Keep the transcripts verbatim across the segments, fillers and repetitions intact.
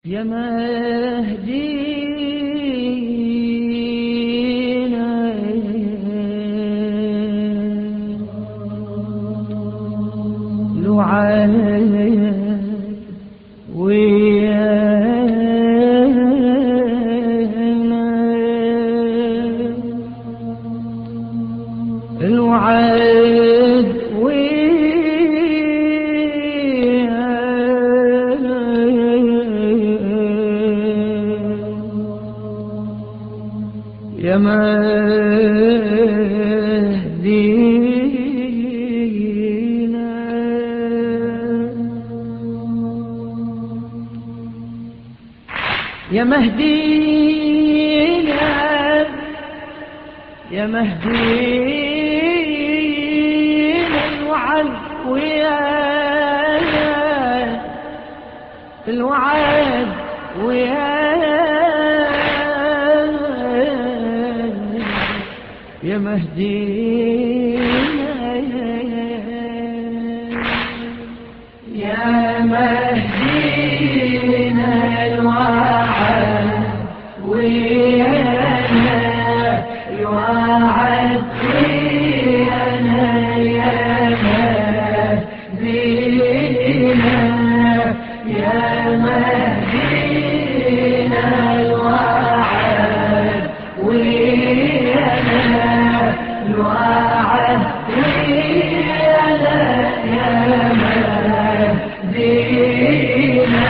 يا مهدينا لوعاك ويانا الوعد يا مهدينا يا مهدينا يا مهدينا الوعد ويانا الوعد ويانا يا مهدينا يا مهدينا الوعد ويانا الوعد ويانا يا مهدينا يا مهدينا الوعد ويانا الوعد ويانا يا مهدينا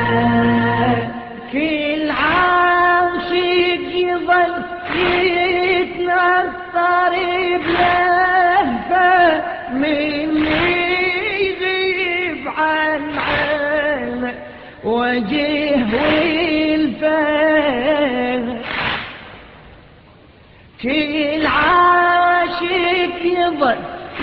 كل عاشق يظل يتنطر بلهفة من يغيب عن عينه وجه والفان كل عاشق يظل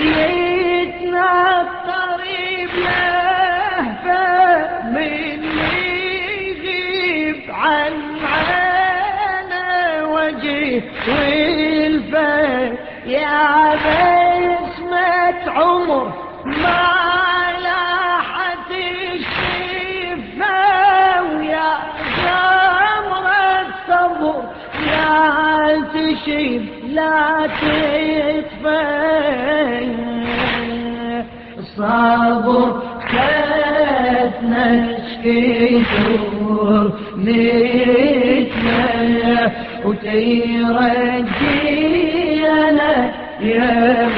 يتنطر بلهفة من يغيب عن عينه وجه والفان يا بسمة عمر ما لاحت الشفة ويا جمرة صبر لا تشيب لا تتفين صبر خدنا نشكيتور نتمنى وترجينا يا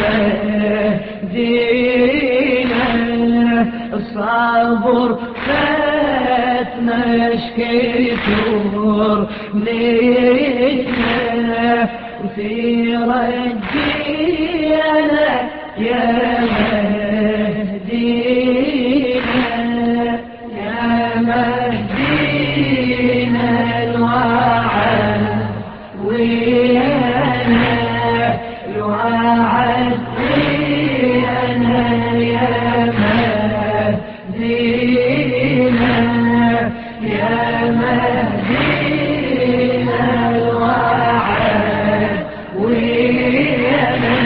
مهدينا الصبر فاتنا شكيتور نتمنى وترجينا يا مهدينا يا مهدينا الوعد ويانا الوعد ويانا يا مهدينا يا مهدينا الوعد ويانا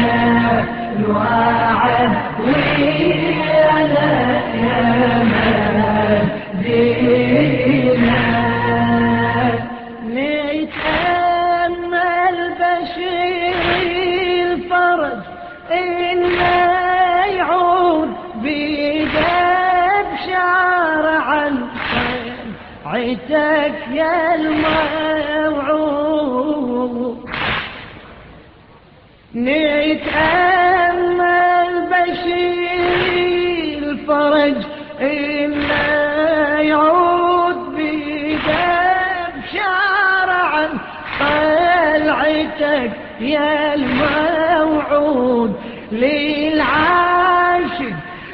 الوعد ويانا يا مهدينا نتأمل بشير الفرج إنه يعود بيده بشارع عتك يا الموعود نتأمل بشير الفرج إنه يعود بيده بشارع طلعتك يا الموعود للعاشق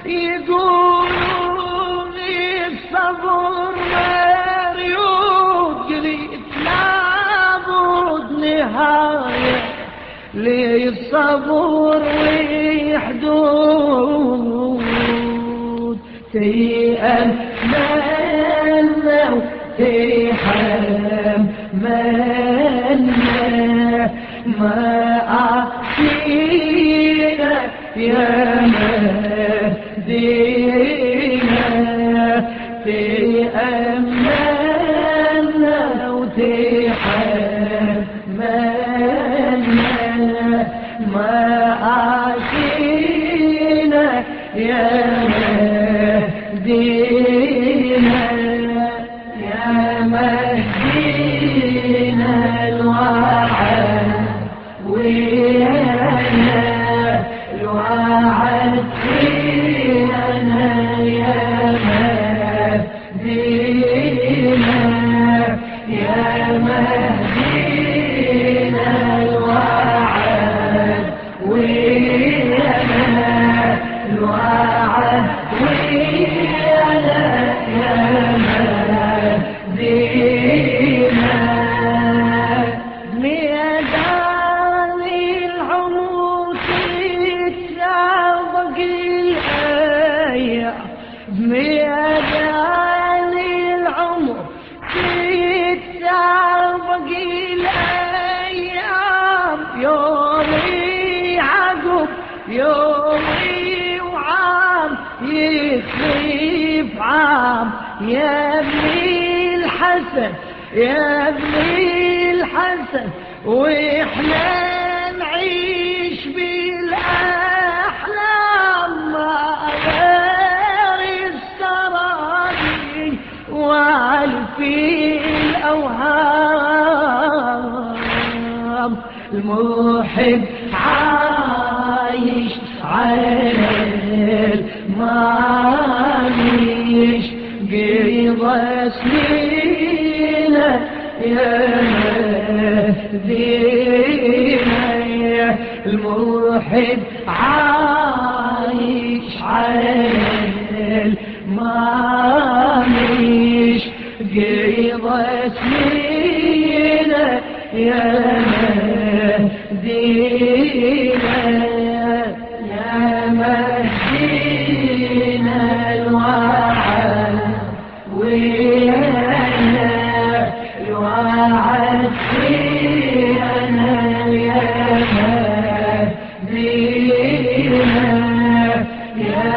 يقولون الصبر مريود قريت لابد نهاية للصبر وحدود تيأملنا وتحملنا ما أعطينا يا مهدينا في أمان تحملنا ما عاشينا يا مهدينا يا مهدينا الوعد ويانا الوعد فينا يا مهدينا يا مهدينا الوعد ويانا الوعد ويانا يا مهدينا ميدان العمر تتسابق الأيام ميدان العمر تتسابق الأيام يومي عقب يومي وعام يخلف عام يا ابني الحسن يا ابني الحسن واحنا نعيش بالاحلام ما غير السرادي والفي الاوهام المحب عايش على المعايش قيضة سنينه يا مهدينا المحب عايش على المعايش قيضة سنينه يا مهدينا يا مهدينا الوعد ويانا الوعد فينا يا مهدينا يا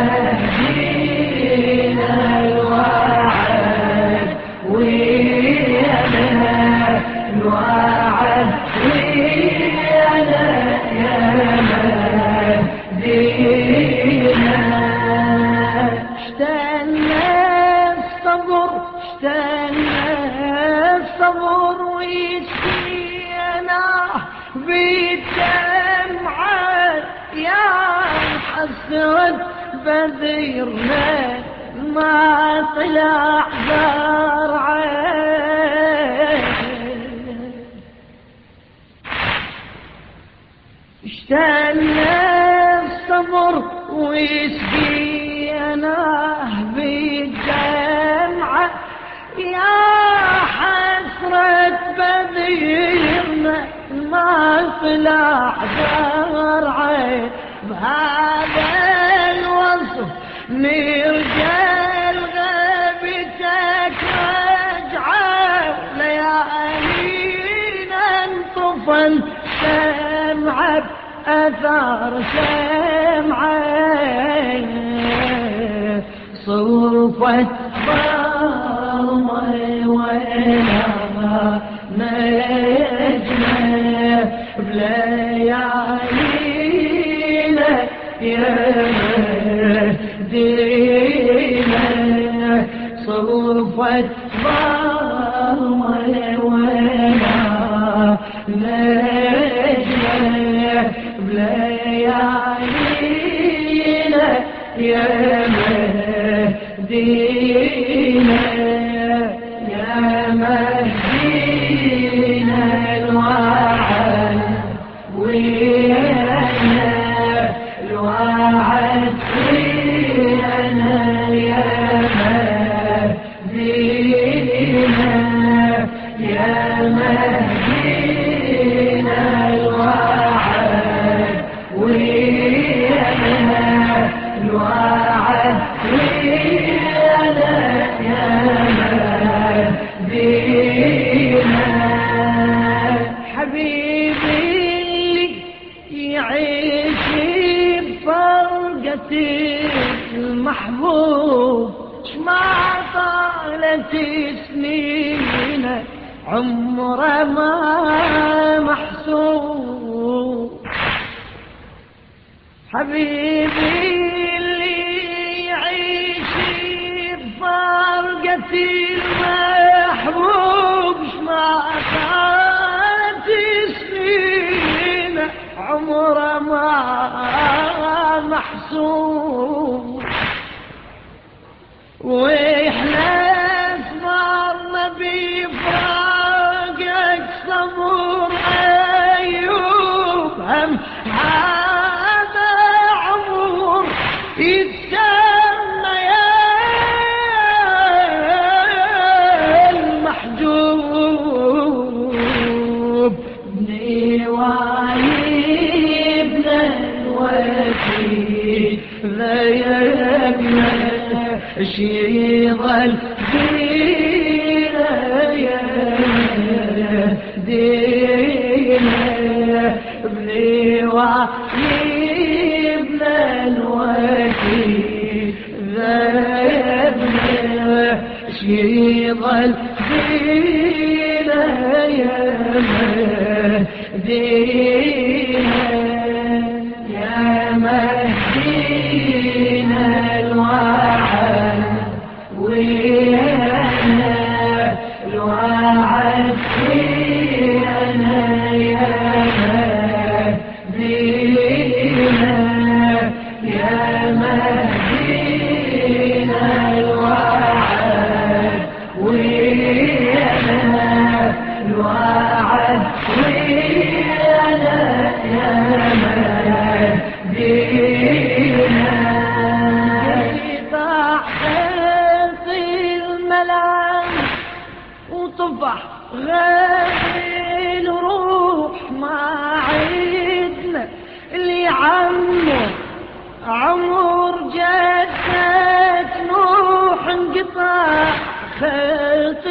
مهدينا الوعد ويانا الوعد ويانا يا مهدينا اشتقنا الصبر اشتقنا الصبر ويسقينا بالدمعة يا حسرة بديرنا ما طلع زرعه اشتقنا الصبر ويسقينا بالدمعة يا حسرة بديرنا ما طلع زرعه بهذا الوصف نرجع غيبتك رجعه ليالينا انطفى سمعه أثار سمعه صوفة ضرمة وإنما نجمة بليالينا يا مهدينا صوفة ضرمة وإنما نجمة بليالينا يا مهدينا يا مهدينا الوعد ويانا الوعد ويانا يا مهدينا يا مهدينا الوعد ويانا الوعد ويانا يا مهدينا حبيبي يعيش بفرقة المحبوب ما طالت سنينه عمره ما محسوب. حبيبي اللي يعيش بفرقة المحبوب ما كانت سنين عمره ما محسوب. واحنا صبرنا بفراقك صبر ايوب هم هذا عمر يتسمى يا المحجوب. ابني وعيبنا الوكيل لا يبنى شي ظل دينا يا دينا. ابني وعيبنا الوكيل لا يبنى شي ظل دينا يا دينا. يا مهدينا الوعد ويانا الوعد ويانا يا مهدينا. يا مهدينا الوعد ويانا الوعد ويانا يا مهدينا. وطفح غير الروح ما عدنا اللي عمر عمر جدة نوح انقطع خيط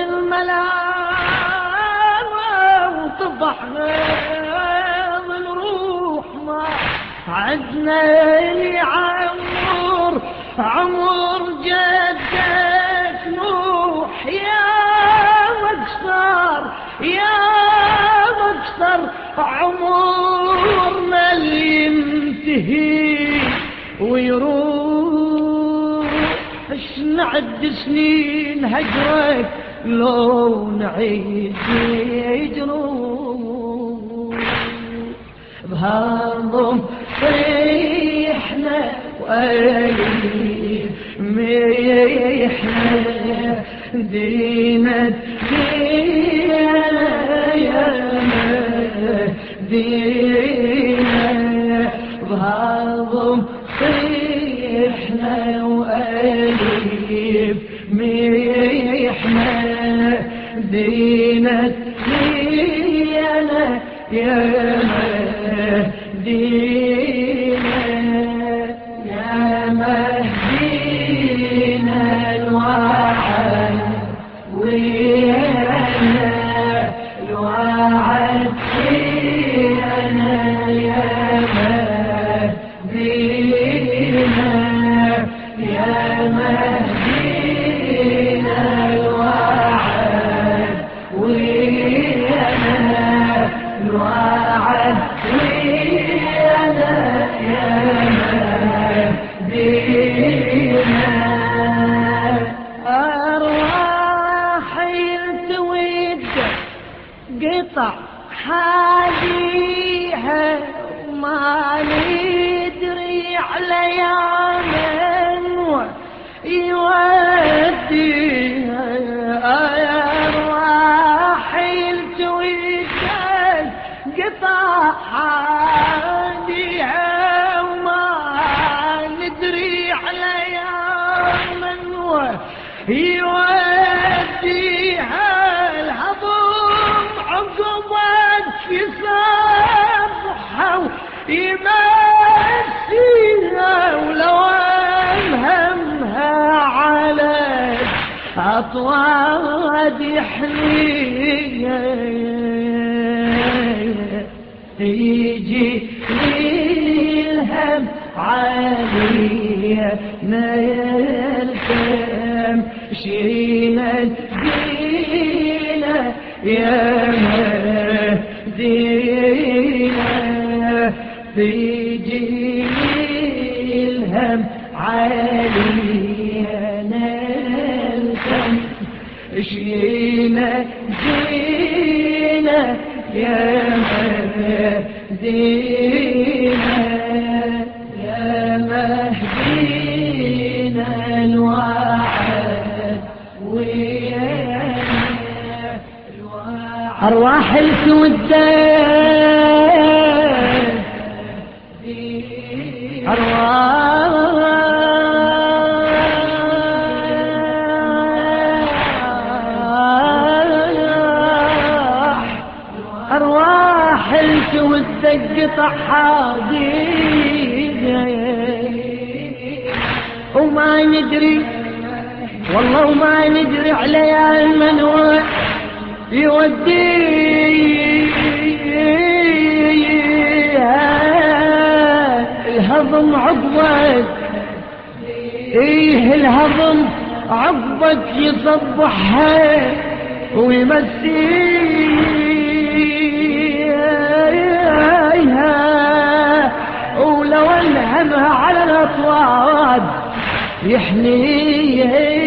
الملام. وطفح غير الروح ما عدنا اللي عمر عمر جدة نوح. يا مكسر يا مكسر عمرنا اللي ينتهي ويروح. اش نعد سنين هجرك لو نعيد يجروح. بهالضم فريحنا وقليل ميحنا دينا دينا يا دينا. بهالضم فريحنا وقليل ميحنا دينا دينا يا مهدينا. يا مهدينا الوعد ويانا الوعد ويانا يا مهدينا. يا مهدينا الوعد ويانا الوعد ويانا يا مهدينا. أرواح التويد قطع حاليها وما ندري على يا من يوديها. أرواح التويد قطع حاليها وما ندري على يا من يوديها. الهضم عقبك يصبحها ويمسيها ولو همها على أطواد يحنيها. يجي الهم عالية نلتم شينا دينا يا مهدينا بيجيني الهم علينا الهم شينا جينا يا مهدينا يا مهدينا الوعد ويانا أرواح السودان أرواح أرواح السودان قطع حاضينا وما ندري والله وما ندري على المنوع يوديها الهضم عقبك ايه الهضم عقبك يصبحها ويمسيها ولو الهمها على الاطواد يحنيها